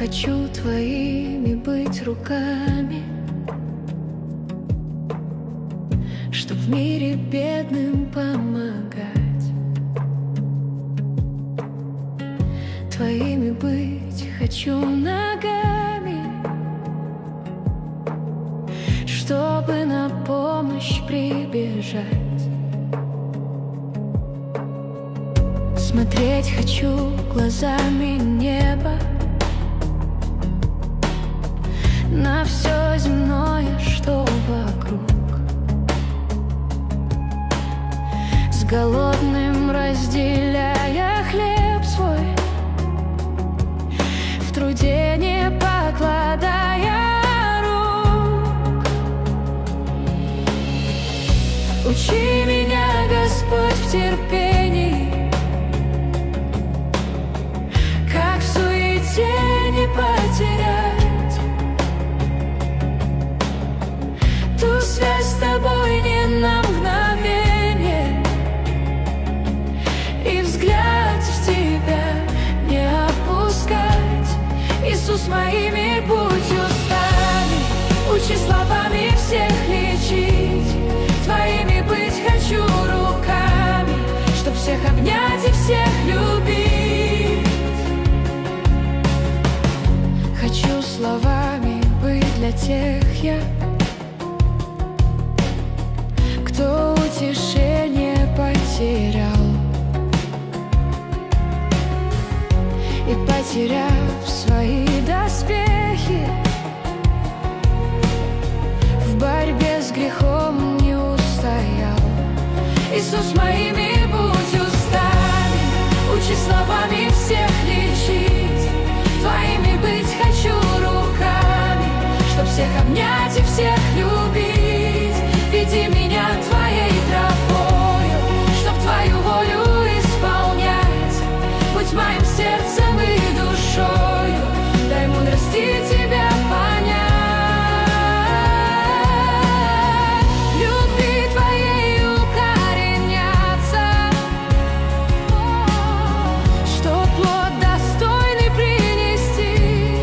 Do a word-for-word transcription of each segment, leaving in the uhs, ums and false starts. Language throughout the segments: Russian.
Хочу твоими быть руками, чтоб в мире бедным помогать. Твоими быть хочу ногами, чтобы на помощь прибежать. Смотреть хочу глазами неба на все земное, что вокруг. С голодным разделяя хлеб свой, в труде не покладая рук. Учи меня, Господь, в терпении, как в суете не потерять ту связь с тобой не на мгновение, и взгляд в тебя не опускать. Иисус, моими будь устами, учи словами всех лечить. Твоими быть хочу руками, чтоб всех обнять и всех любить. Хочу словами быть для тех я, кто утешение потерял, и, потеряв свои доспехи, в борьбе с грехом не устоял. Иисус, моими будь устами, учи словами всех лечить. Твоими быть хочу руками, чтоб всех обнять и всех любить. Веди меня твоей тропою, чтоб твою волю исполнять. Будь моим сердцем и душою, дай мудрости тебя понять. В любви твоей укореняться, чтоб плод достойный принести.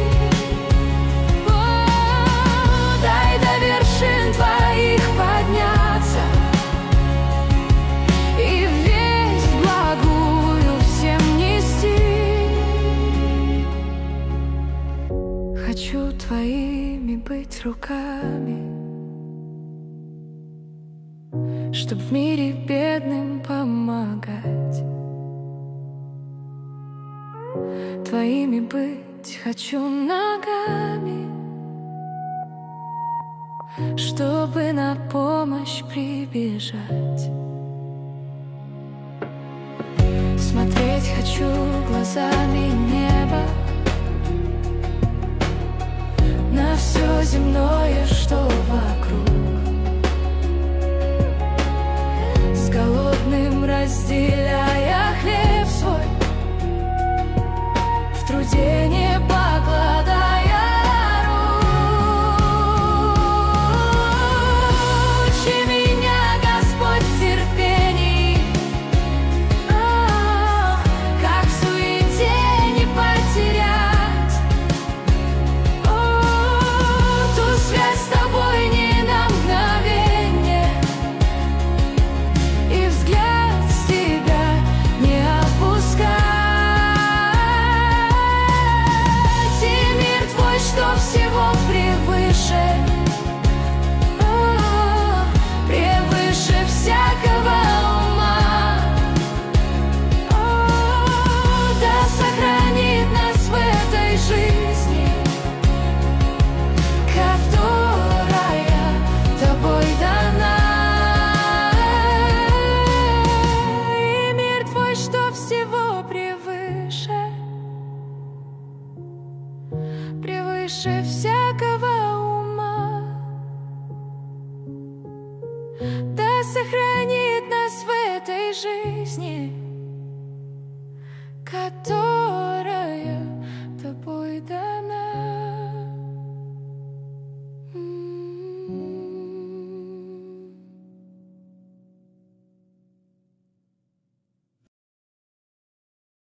О, дай до вершин твоих подняться и весть благую всем нести. Хочу твоими быть руками, чтоб в мире бедным помогать. Твоими быть хочу ногами, чтобы на помощь прибежать. Смотреть хочу глазами неба на все земное, что вокруг. С голодным разделяя хлеб свой, в труде не покладая рук. Учи меня, Господь, в терпении, а, как в суете не потерять о, ту связь с тобой не на мгновение, и взгляд с тебя не опускать. И мир твой, что всего превыше, о, превыше всякого ума. О, да сохранит нас в этой жизни, которая тобой дана. И мир твой, что всего превыше, превыше всякого ума. Да сохранит нас в этой жизни,